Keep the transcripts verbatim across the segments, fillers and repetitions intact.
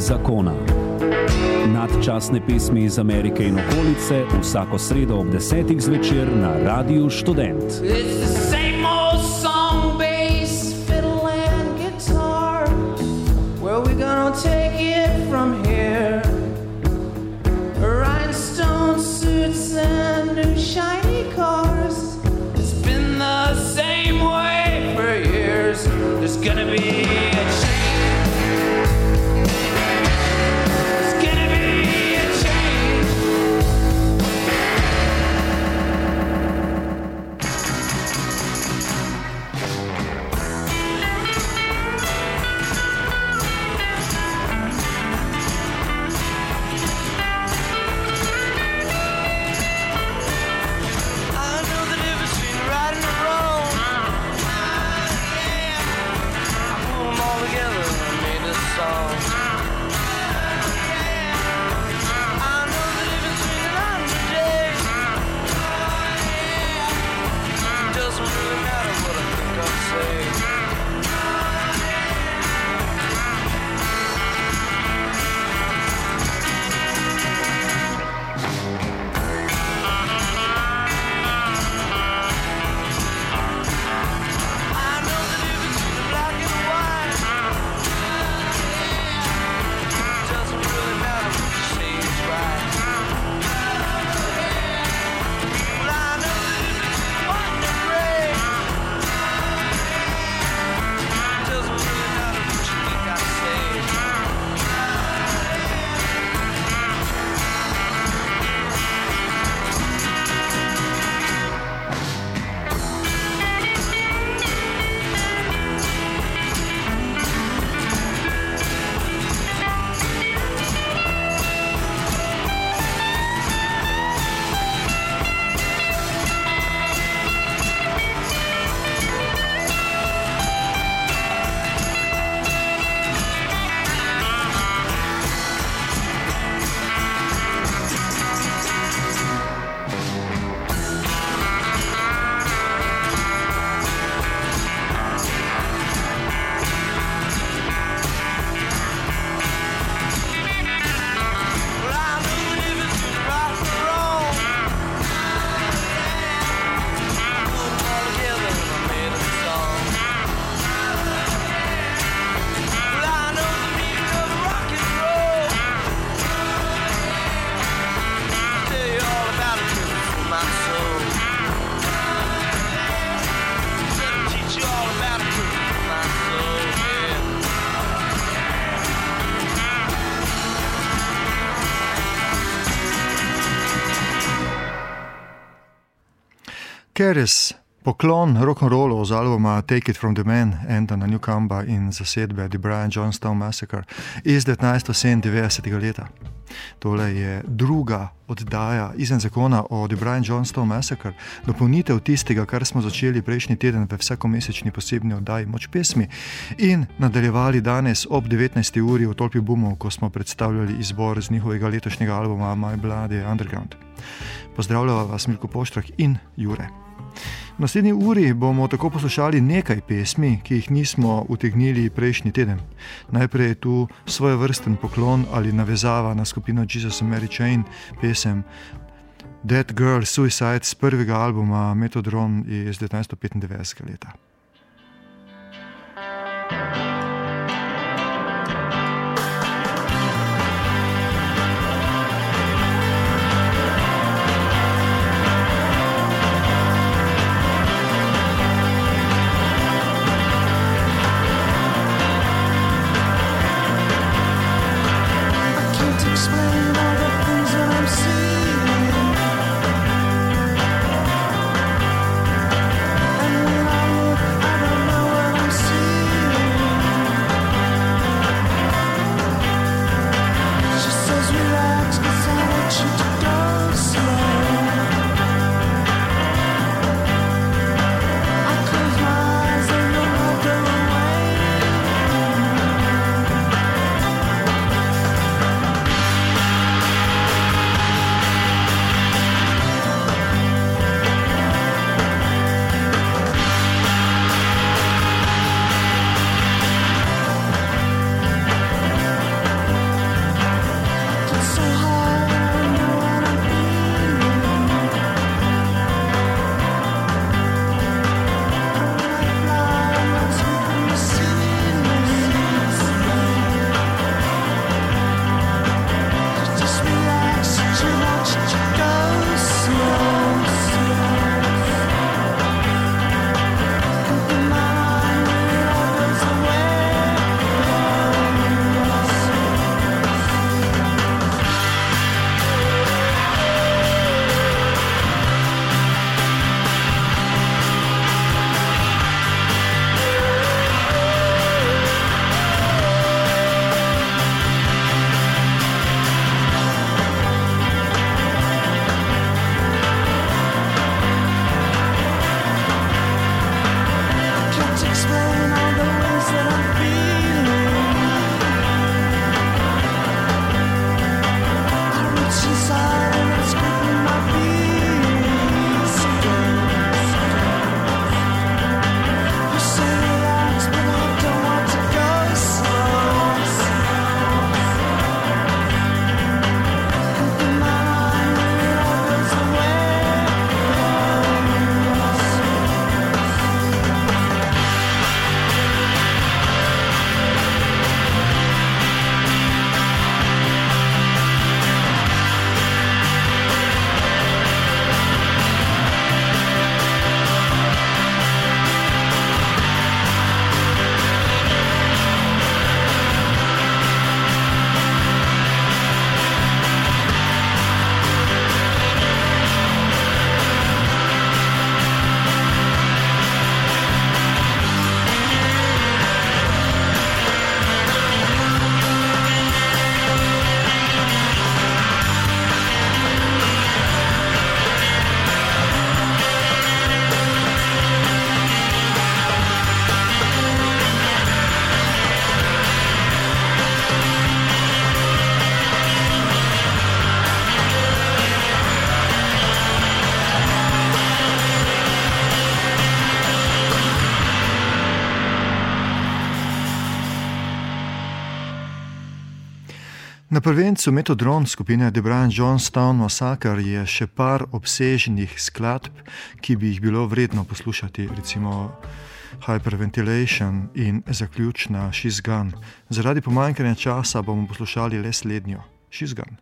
zakona. Nadčasne pesmi iz Amerike in okolice vsako sredo ob desetih zvečer na Radiu Študent. There's gonna be a change. There's gonna be a change. I know the difference between right and wrong. Together and made a song. I know the difference between a night and a day. It doesn't really matter what I think I'll say. Keres, poklon rock'n'rollu z albuma Take It From The Man, Antona Newcomba in zasedbe The Brian Jonestown Massacre iz devetnajststo sedemindevetdesetega leta. Tole je druga oddaja izven zakona o The Brian Jonestown Massacre, dopolnitev tistega, kar smo začeli prejšnji teden v vsakomesečni posebni oddaji Moč pesmi in nadaljevali danes ob devetnajsti uri v Tolpi bumov, ko smo predstavljali izbor z njihovega letošnjega albuma My Bloody Underground. Pozdravljava vas Milko Poštrak in Jure. V naslednji uri bomo tako poslušali nekaj pesmi, ki jih nismo utegnili prejšnji teden. Najprej je tu svojevrsten poklon ali navezava na skupino Jesus and Mary Chain, pesem Dead Girl Suicide z prvega albuma Methodron iz devetnajststo petindevetdesetega leta. And when I look Na prvencu Metodron skupine The Brian Jonestown Massacre je še par obsežnih skladb, ki bi jih bilo vredno poslušati, recimo Hyperventilation in zaključna She's Gone. Zaradi pomanjkanja časa bomo poslušali le slednjo, She's Gone.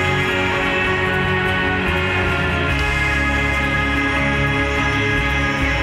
She's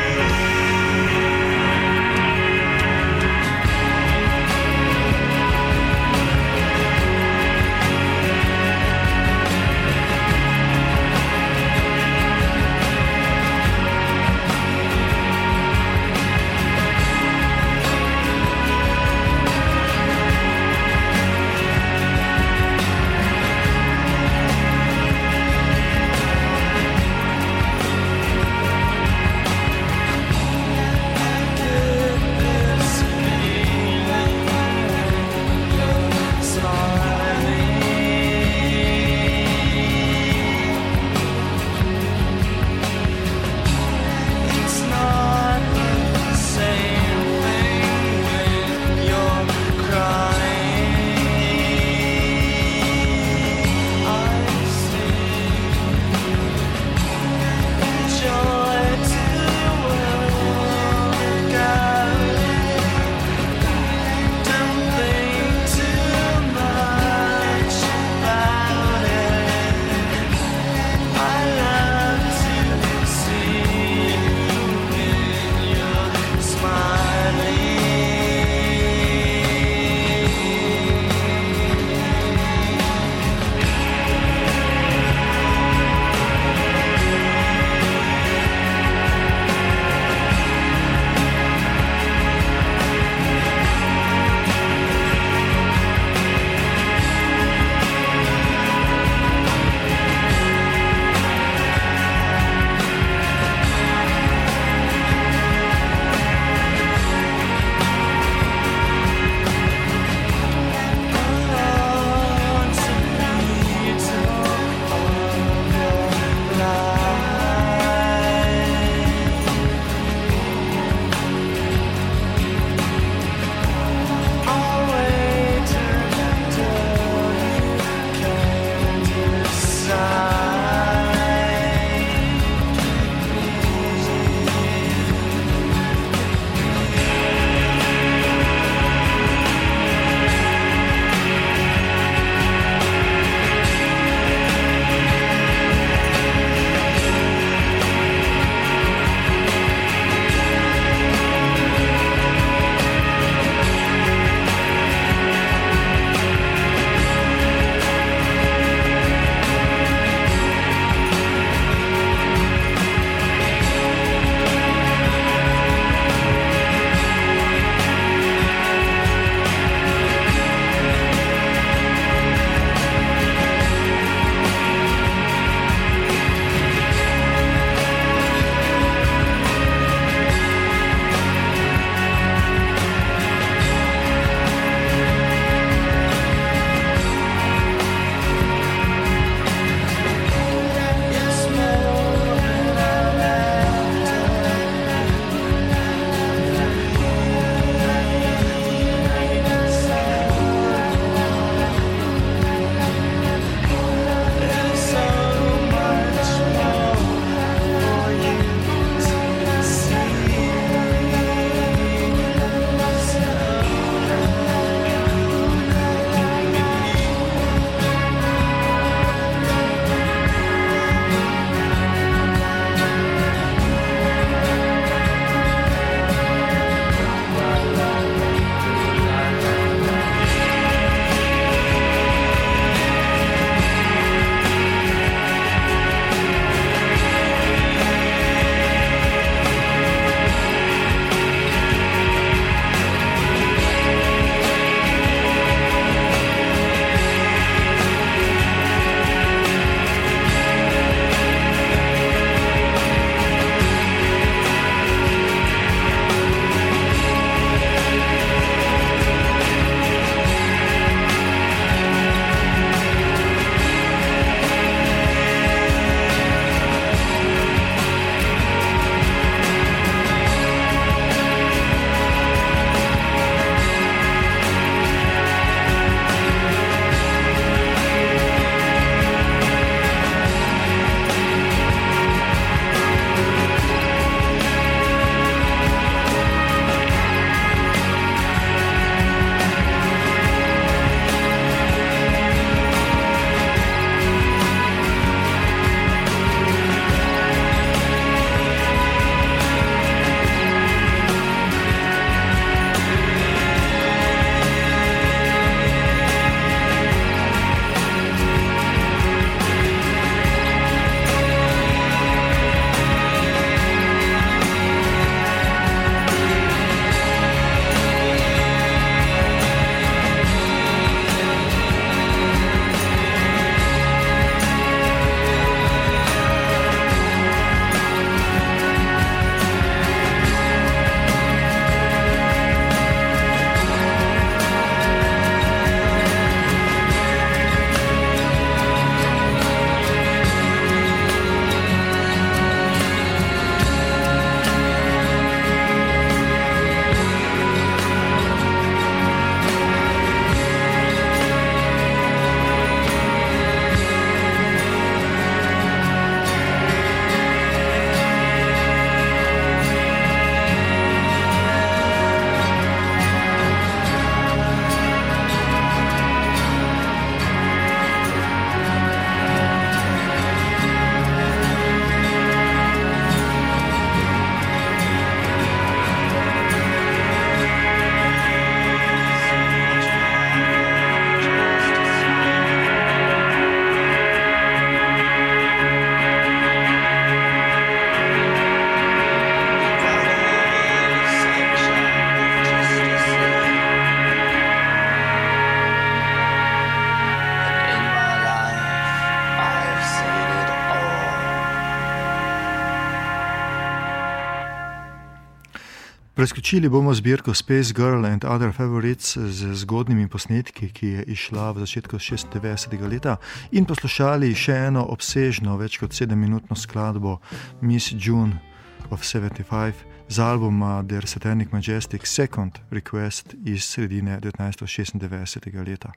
Preskočili bomo zbirko Space Girl and Other Favorites z zgodnimi posnetki, ki je išla v začetku šestindevetdesetega leta, in poslušali še eno obsežno, več kot sedemminutno skladbo Miss June of sedemdeset pet z albuma Their Satanic Majestic Second Request iz sredine devetnajststo šestindevetdesetega leta.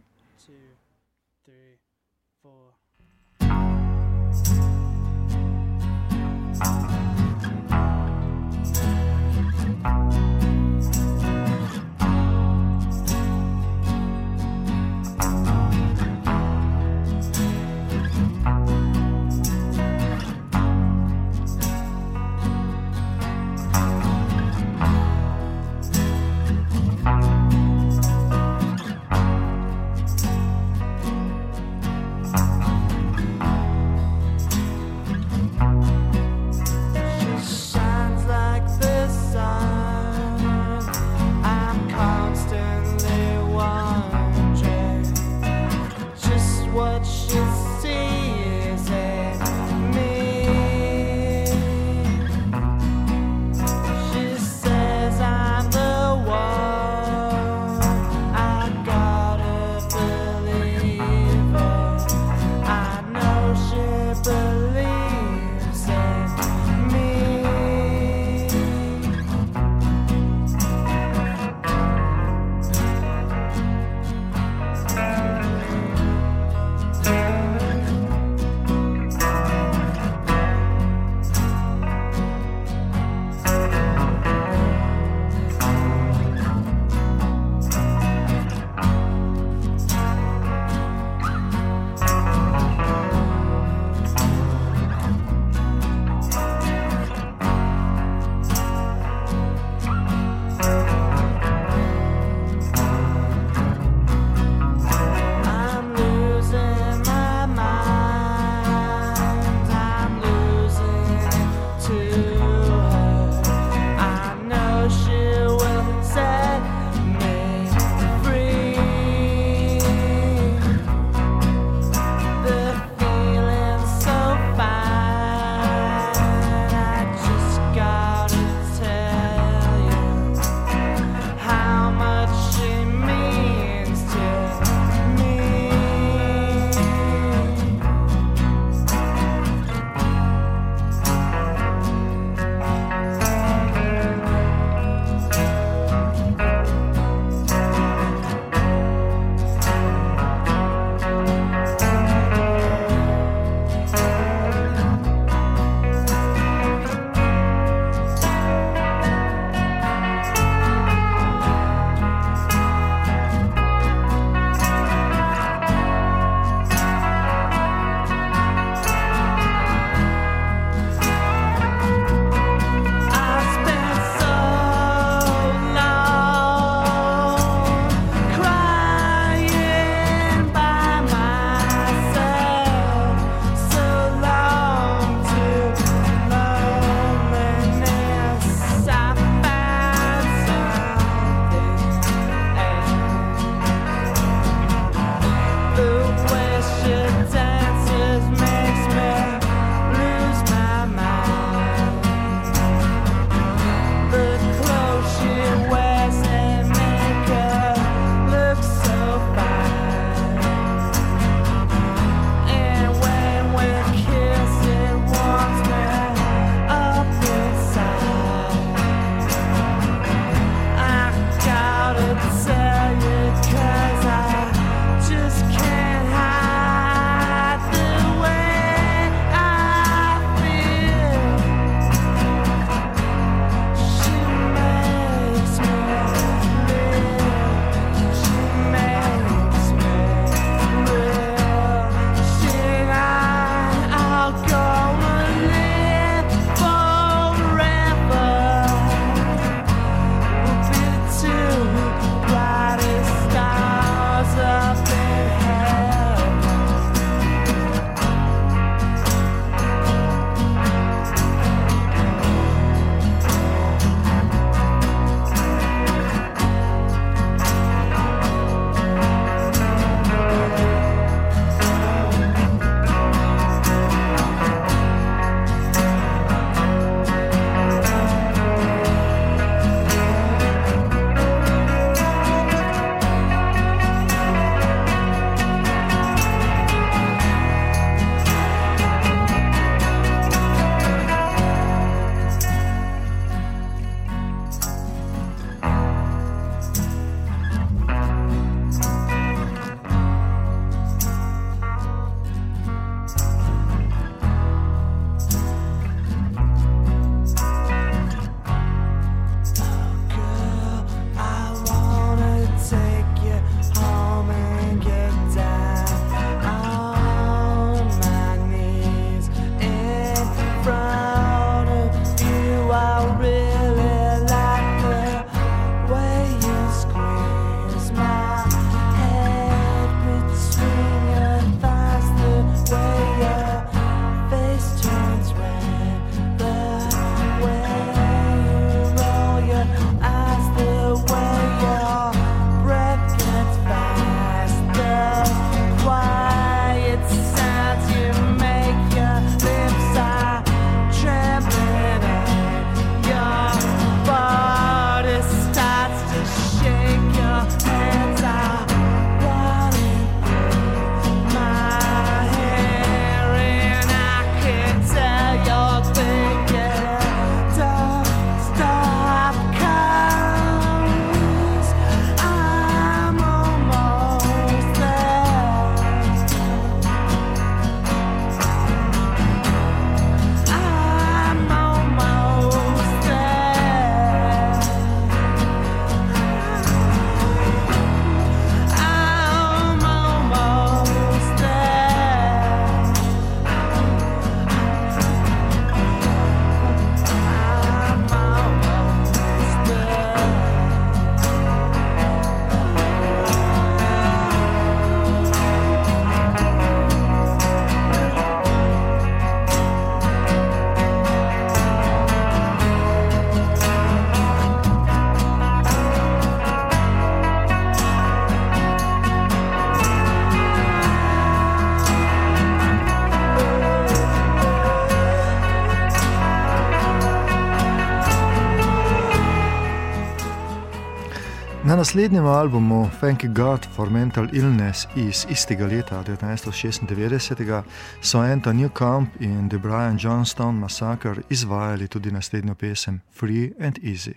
Na naslednjem albumu Thank God for Mental Illness iz istega leta devetnajststo šestindevetdeset so Anton Newcomb in The Brian Jonestown Massacre izvajali tudi naslednjo pesem Free and Easy.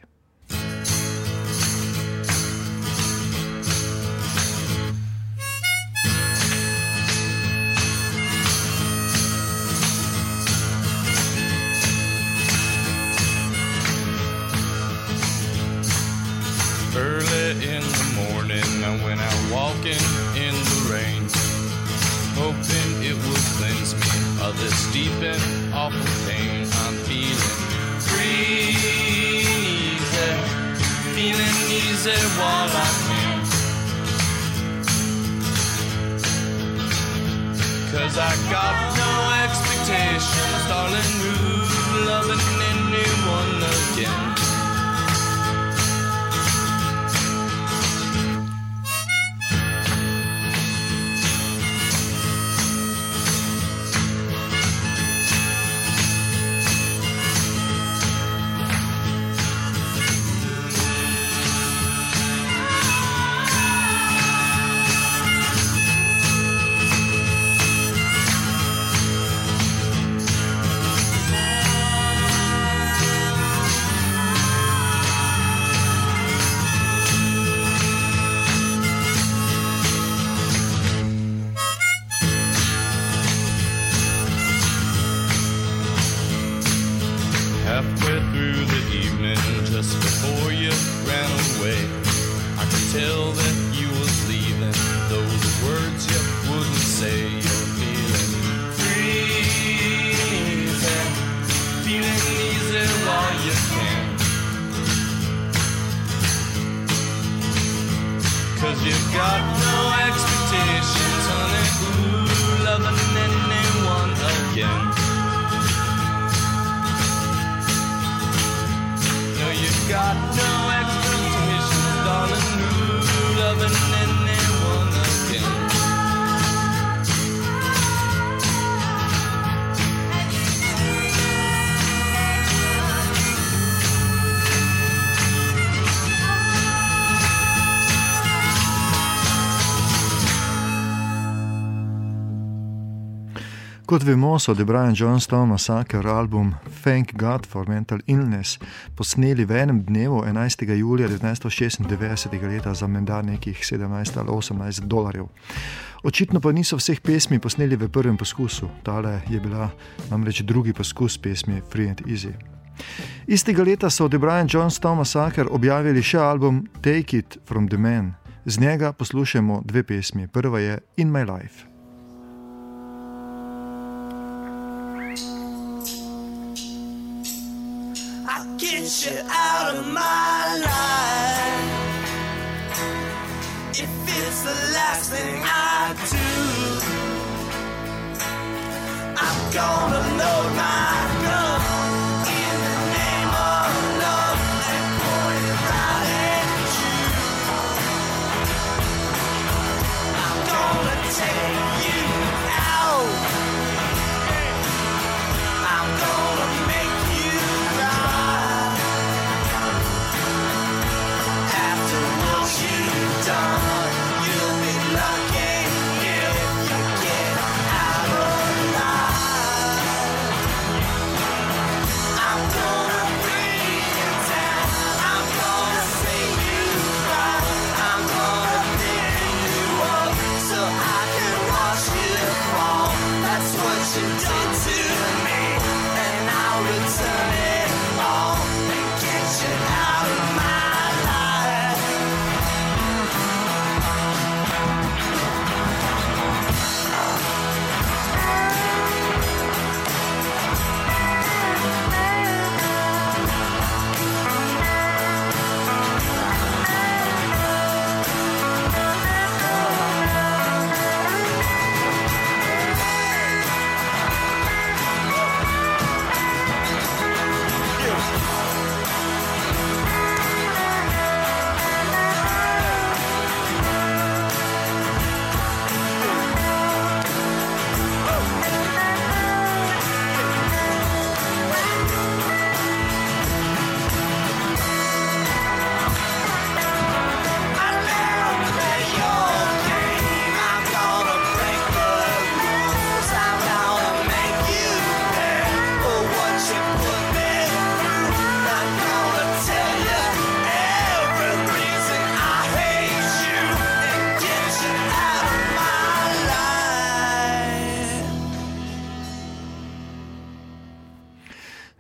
In the morning I went out walking in the rain, hoping it would cleanse me of this deep and awful pain. I'm feeling free, easy, feeling easy while I can, 'cause I got no expectations, darling, ooh, loving anyone again. Kot vemo, so The Brian Jonestown Massacre album Thank God for Mental Illness posneli v enem dnevu enajstega julija devetnajststo šestindevetdeset leta za menda nekih sedemnajst ali osemnajst dolarjev. Očitno pa niso vseh pesmi posneli v prvem poskusu, tale je bila namreč drugi poskus pesmi Free and Easy. Istega leta so The Brian Jonestown Massacre objavili še album Take It from the Man. Z njega poslušamo dve pesmi. Prva je In My Life. Get you out of my life. If it's the last thing I do, I'm gonna load my gun in the name of love and point it right at you. I'm gonna take you out. I'm gonna make you cry. Done. You'll be lucky if you get out alive.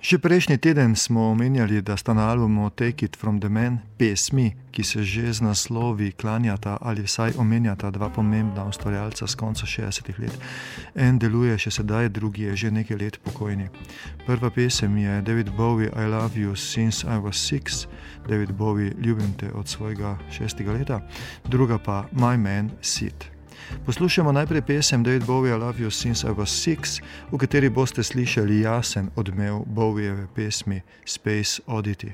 Še prejšnji teden smo omenjali, da sta na albumu Take It From The Man pesmi, ki se že z naslovi klanjata ali vsaj omenjata dva pomembna ustvarjalca z konca šestdesetih let. En deluje še sedaj, drugi je že nekaj let pokojni. Prva pesem je David Bowie I Love You Since I Was Six, David Bowie Ljubim te od svojega šestega leta, druga pa My Man Sid. Poslušamo najprej pesem David Bowie I Love You Since I Was Six, v kateri boste slišali jasen odmev Bowiejeve pesmi Space Oddity.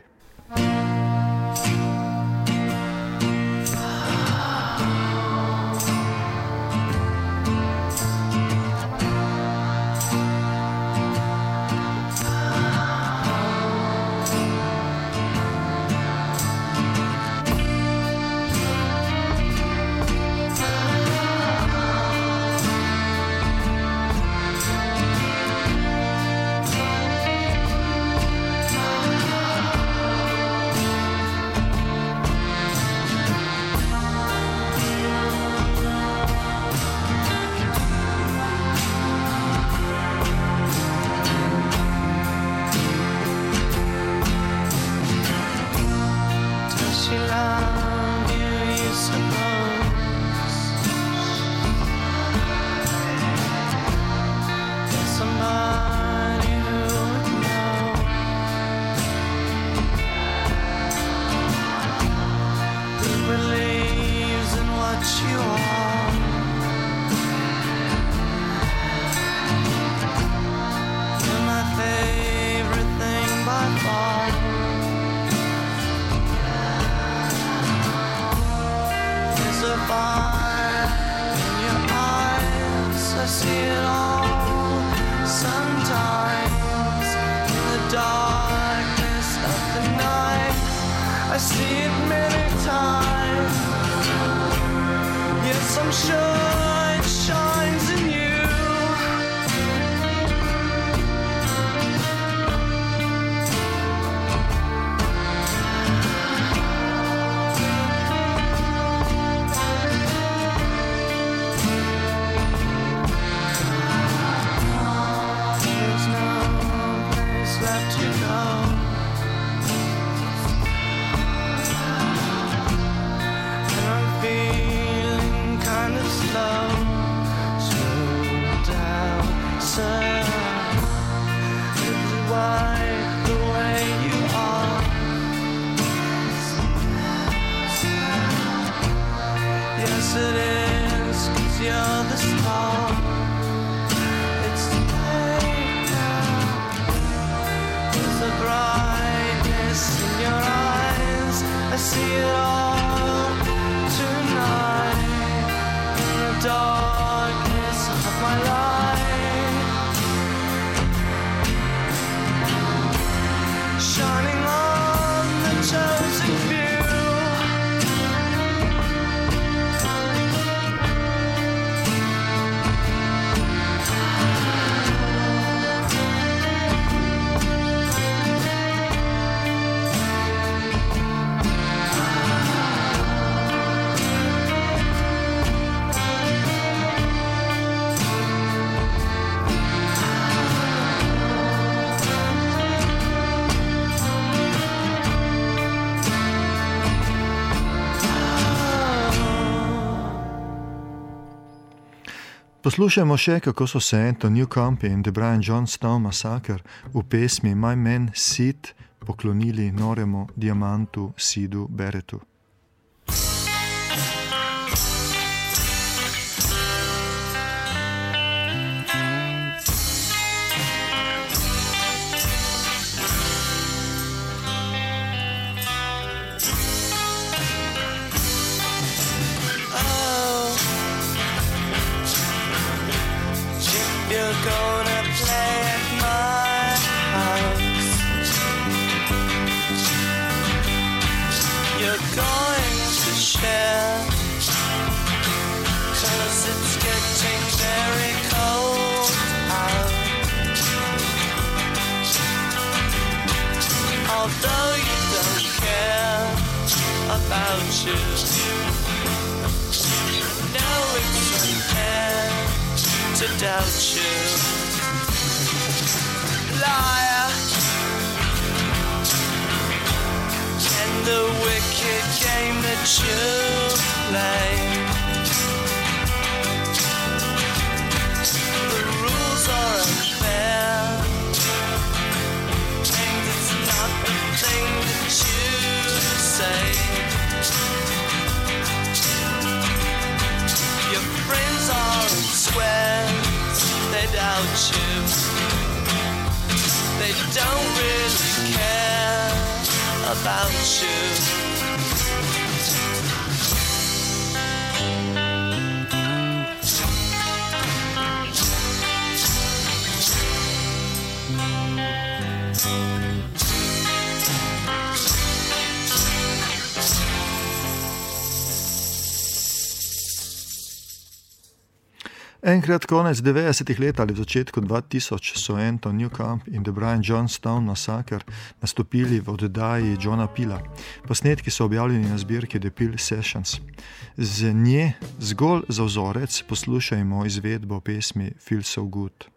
Poslušajmo še, kako so se Anton Newcomb in The Brian Jonestown Massacre v pesmi My Man Sid poklonili noremu diamantu Sidu Barrettu. To doubt you, liar, play. The rules are unfair, and it's not the thing that you say. Your friends are in sweats, they doubt you. They don't really care about you. Enkrat konec devetdesetih let ali v začetku dva tisoč so Anton Newcomb in The Brian Jonestown Massacre nastopili v oddaji Johna Peela. Posnetki so objavljeni na zbirki The Peel Sessions. Z nje zgolj za vzorec poslušajmo izvedbo pesmi Feel So Good.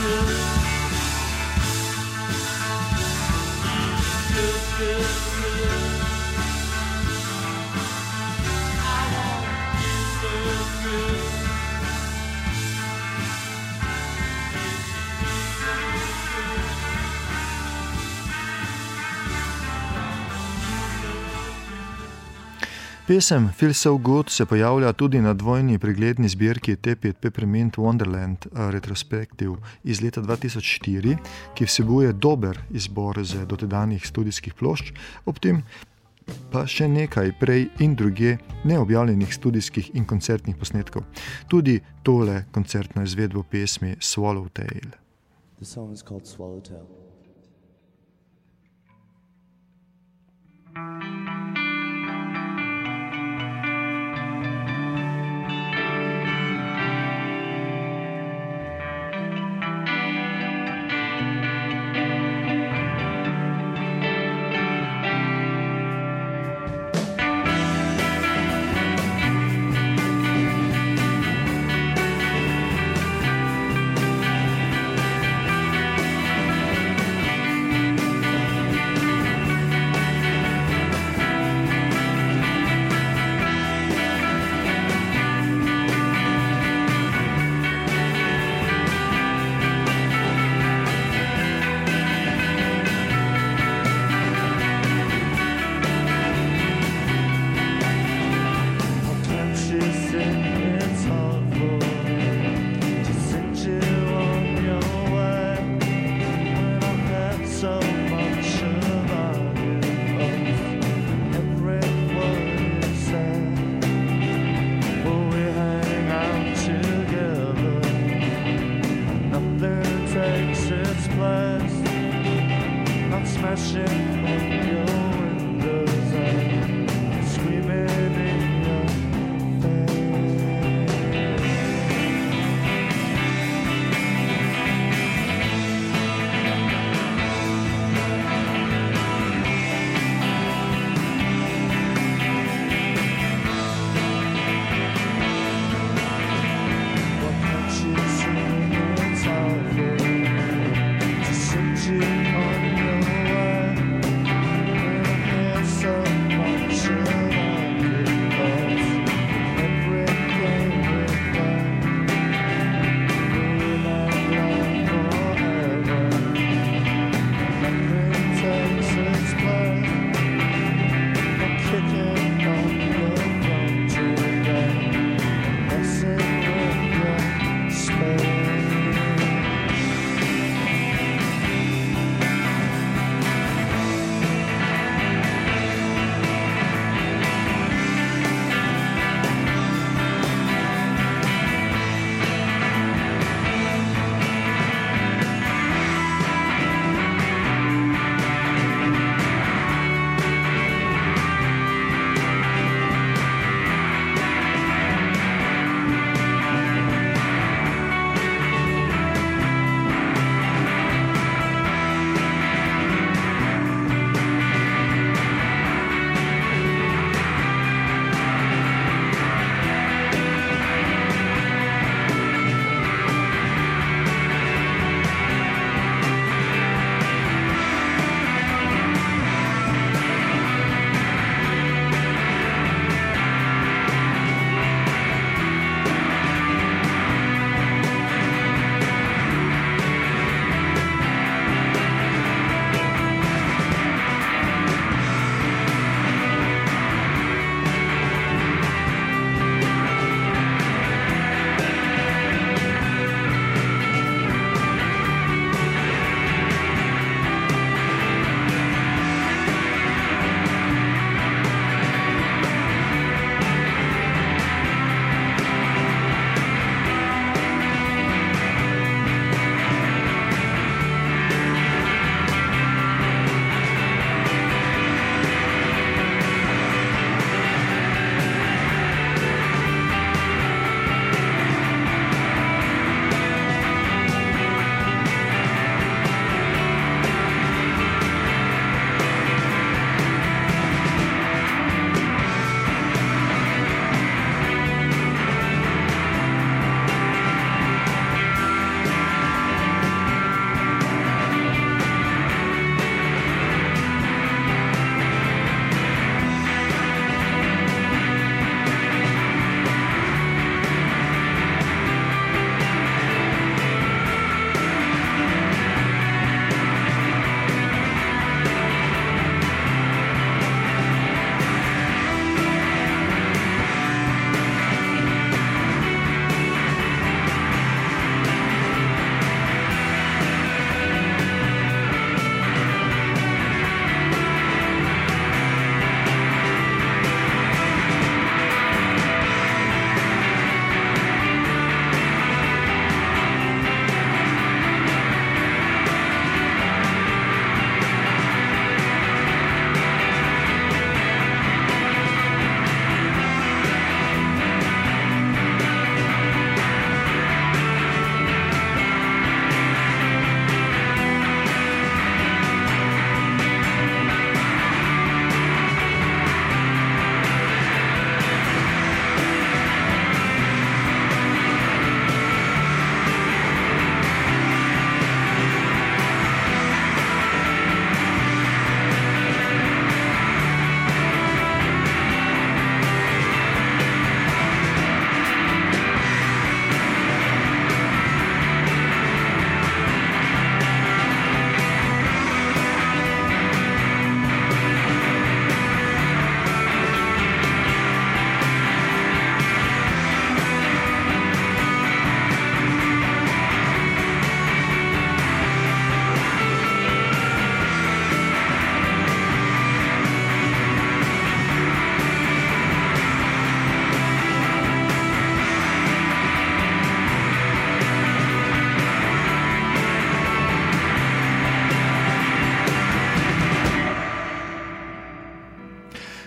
Pesem Feel So Good se pojavlja tudi na dvojni pregledni zbirki Tepid Peppermint Wonderland Retrospective iz leta dva tisoč štiri, ki vsebuje dober izbor z dotedanjih studijskih plošč, ob tem pa še nekaj prej in druge neobjavljenih studijskih in koncertnih posnetkov. Tudi tole koncertno izvedbo pesmi Swallowtail. The song is called Swallowtail.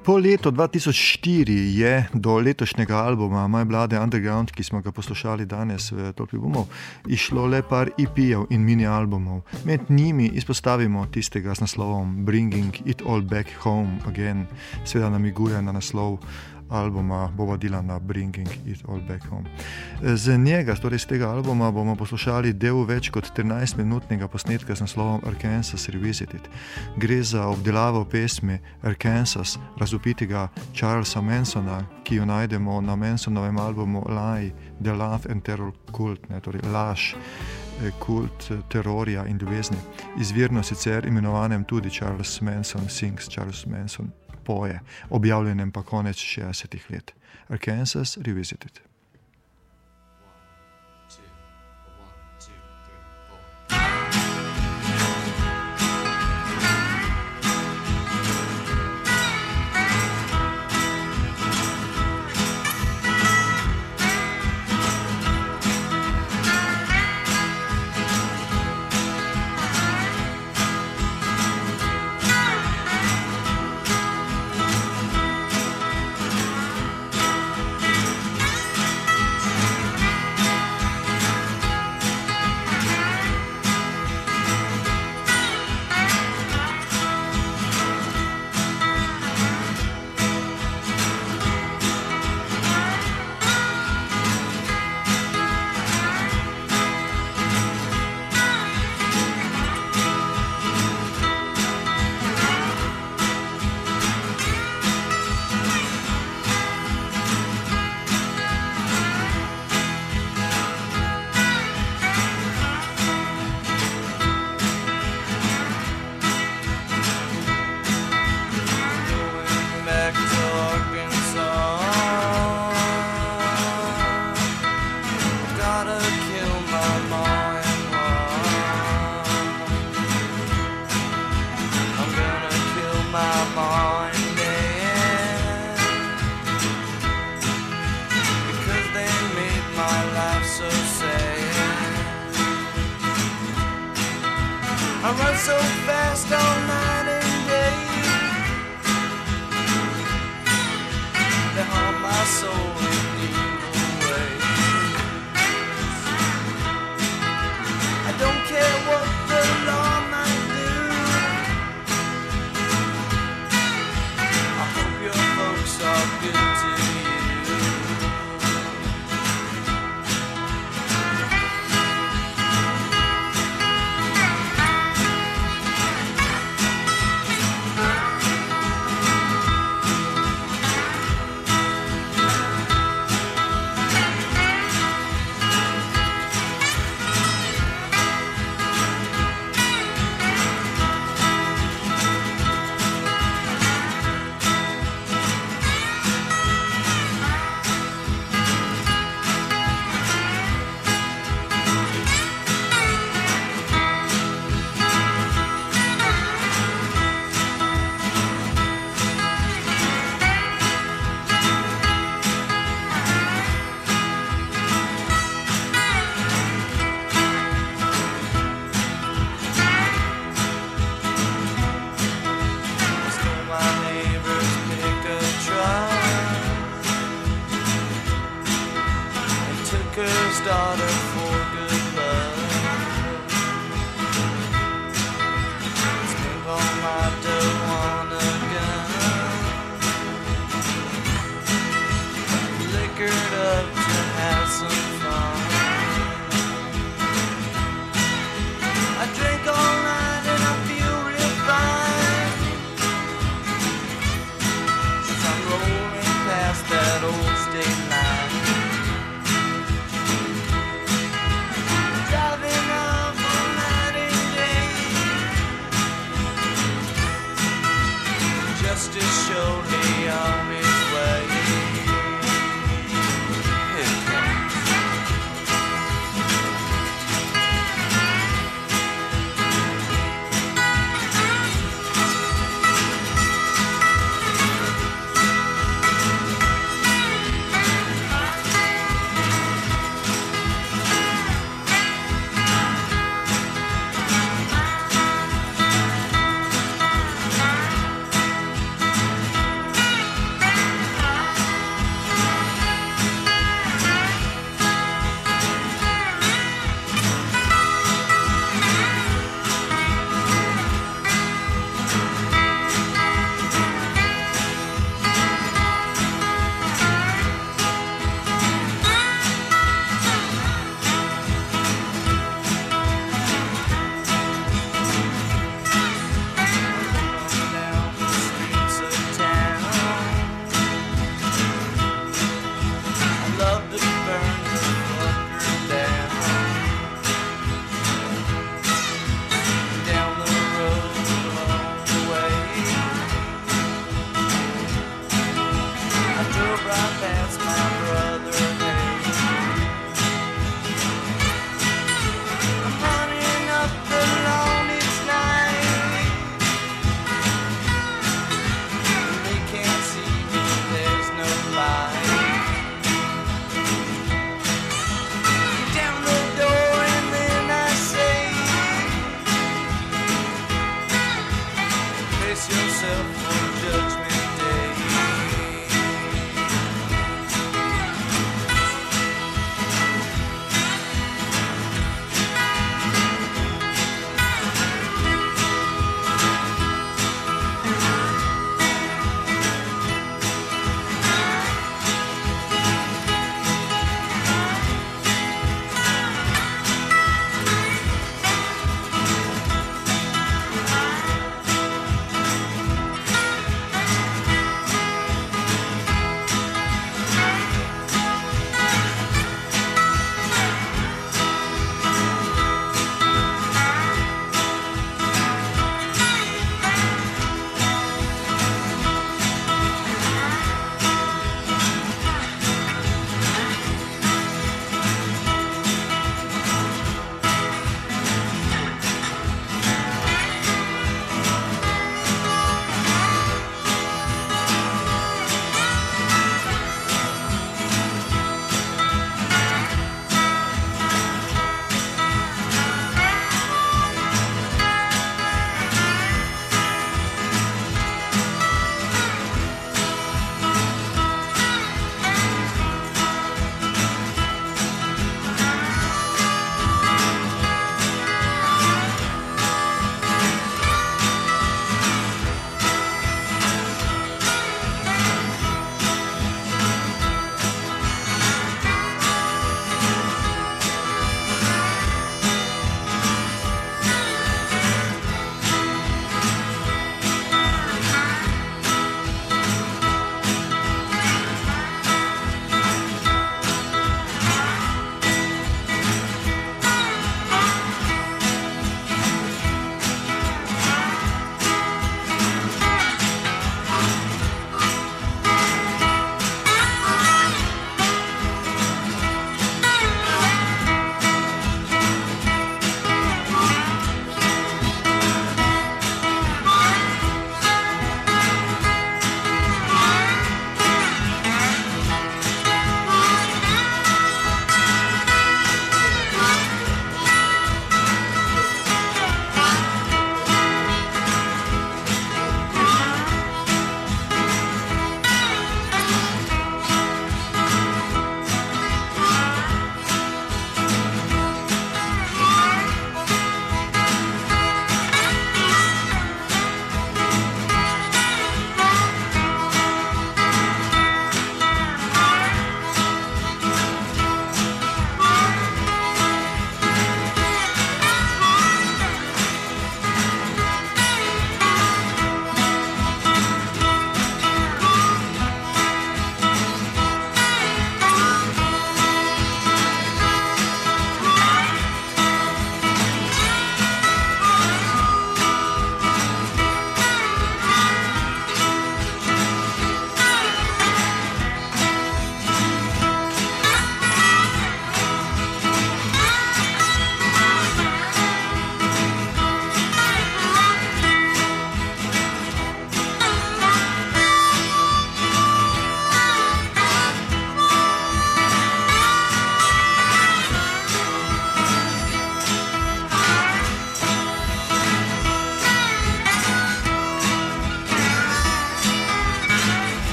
Po letu dva tisoč štiri je do letošnjega albuma My Bloody Underground, ki smo ga poslušali danes v Tolpi Bumov, išlo le par E P-jev in mini albumov. Med njimi izpostavimo tistega z naslovom Bringing It All Back Home Again, seveda namiguje na naslov albuma Boba Dylana Bringing It All Back Home. Z njega, torej z tega albuma, bomo poslušali del več kot trinajstminutnega posnetka z naslovom Arkansas Revisited. Gre za obdelavo pesmi Arkansas razvpitega Charlesa Mansona, ki jo najdemo na Mansonovem albumu Lie, The Love and Terror Cult, ne, torej laž, kult terorja in ljubezni. Izvirno sicer imenovanem tudi Charles Manson Sings, Charles Manson poje, objavljenem pa konec šestdesetih let. Arkansas Revisited.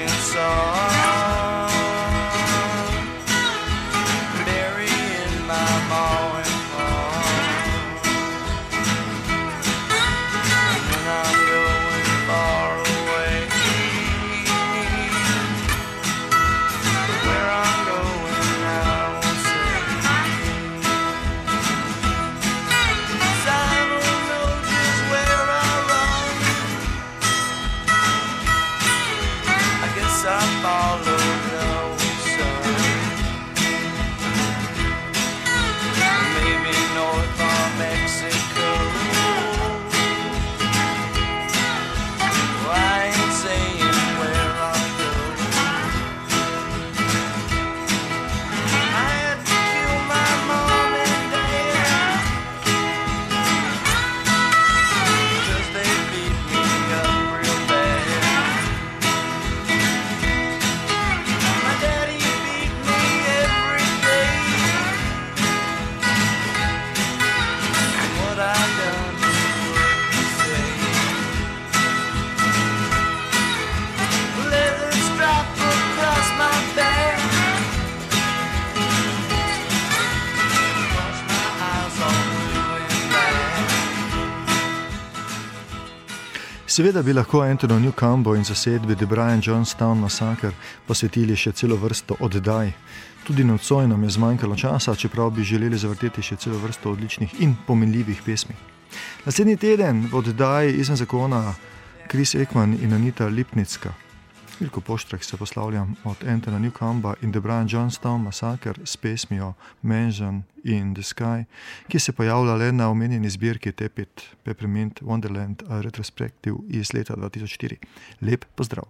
sun, burying my mowing lawn. When I'm going far away, where I'm going I won't say, 'cause I don't know just where I run. I guess I follow the sun, maybe north of Mexico. I ain't saying where I'll go. I had to kill my mom and dad, 'cause they beat me up real bad. My daddy beat me every day. What I done to say. Leather strap across my back. Wash my eyes all blue and black. Seveda bi lahko Anthony Newcombu in zasedbi The Brian Jonestown Massacre posvetili še celo vrsto oddaj. Tudi nocoj nam je zmanjkalo časa, čeprav bi želeli zavrteti še celo vrsto odličnih in pomenljivih pesmi. Naslednji teden v oddaji Izven zakona Chris Ekman in Anita Lipnicka. Veliko Poštrek se poslavljam od Anthony Newcomba in The Brian Jonestown Massacre s pesmijo Mansion in the Sky, ki se pojavlja le na omenjeni zbirki Tepid Peppermint Wonderland Retrospective iz leta dva tisoč štiri. Lep pozdrav!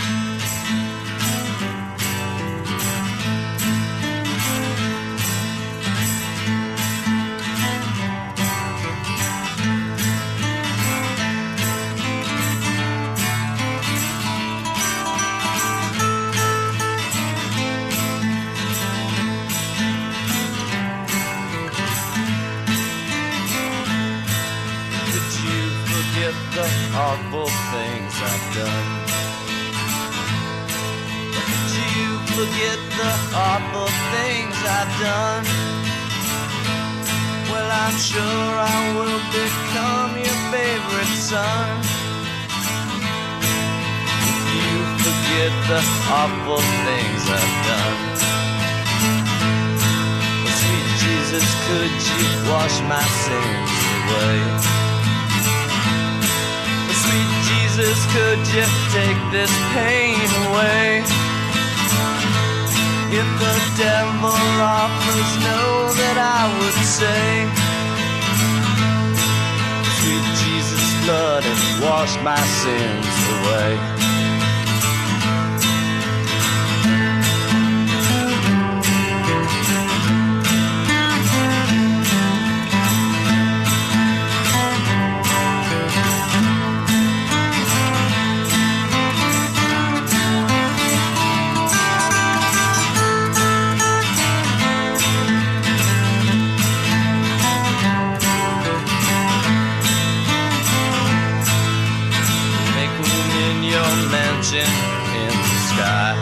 Did you forget the awful things I've done? Did you forget the awful things I've done? Well, I'm sure I will become your favorite son. If you forget the awful things I've done, well, sweet Jesus, could you wash my sins away? Sweet Jesus, could you take this pain away? If the devil offers, know that I would say, sweet Jesus' blood has washed my sins away. In the sky,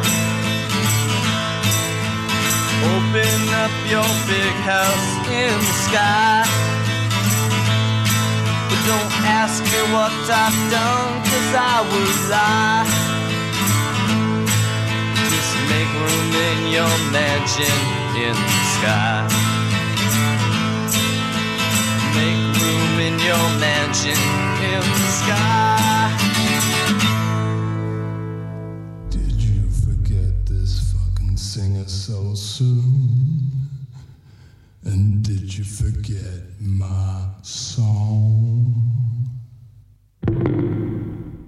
open up your big house in the sky, but don't ask me what I've done, 'cause I would lie. Just make room in your mansion in the sky. Make room in your mansion in the sky. Singer so soon, and did you forget my song?